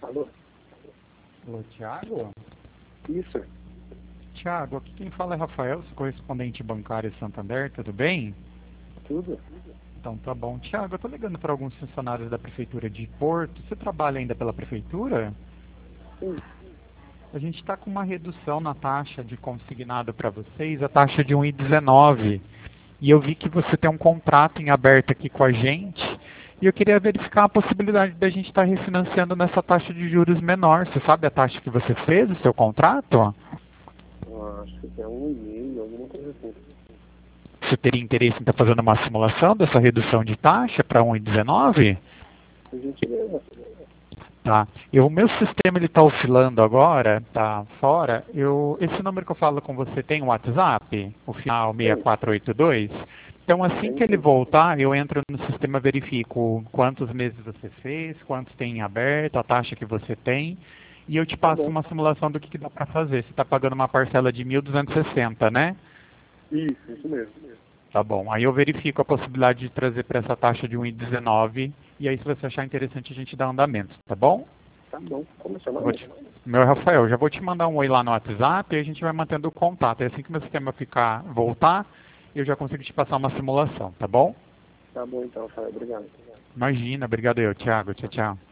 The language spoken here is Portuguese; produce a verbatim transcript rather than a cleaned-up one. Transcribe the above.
Alô? Alô, Thiago? Isso. Thiago, aqui quem fala é Rafael, sou correspondente bancário Santander, tudo bem? Tudo? Então tá bom. Thiago, eu tô ligando para alguns funcionários da Prefeitura de Porto. Você trabalha ainda pela Prefeitura? Sim. A gente está com uma redução na taxa de consignado para vocês, a taxa de um vírgula dezenove. E eu vi que você tem um contrato em aberto aqui com a gente. E eu queria verificar a possibilidade da gente estar refinanciando nessa taxa de juros menor. Você sabe a taxa que você fez, o seu contrato? Eu acho que é um e-mail, alguma coisa assim. Você teria interesse em estar fazendo uma simulação dessa redução de taxa para um vírgula dezenove? A gente leva. Tá. Eu, o meu sistema ele está oscilando agora, tá fora. Eu, esse número que eu falo com você tem um WhatsApp? O final seis Tem, quatro oito dois? Então assim tem que ele sim. voltar, eu entro no sistema, verifico quantos meses você fez, quantos tem em aberto, a taxa que você tem, e eu te Tá passo bom. uma simulação do que, que dá para fazer. Você está pagando uma parcela de mil duzentos e sessenta, né? Isso, isso mesmo. Tá bom. Aí eu verifico a possibilidade de trazer para essa taxa de um vírgula dezenove, e aí se você achar interessante a gente dá andamento, tá bom? Tá bom. Como é seu Vou nome? te... Meu Rafael, já vou te mandar um oi lá no WhatsApp e a gente vai mantendo o contato. E assim que meu sistema ficar, voltar, eu já consigo te passar uma simulação, tá bom? Tá bom então, Rafael. Obrigado. Imagina, obrigado eu, Thiago. Tchau, tchau.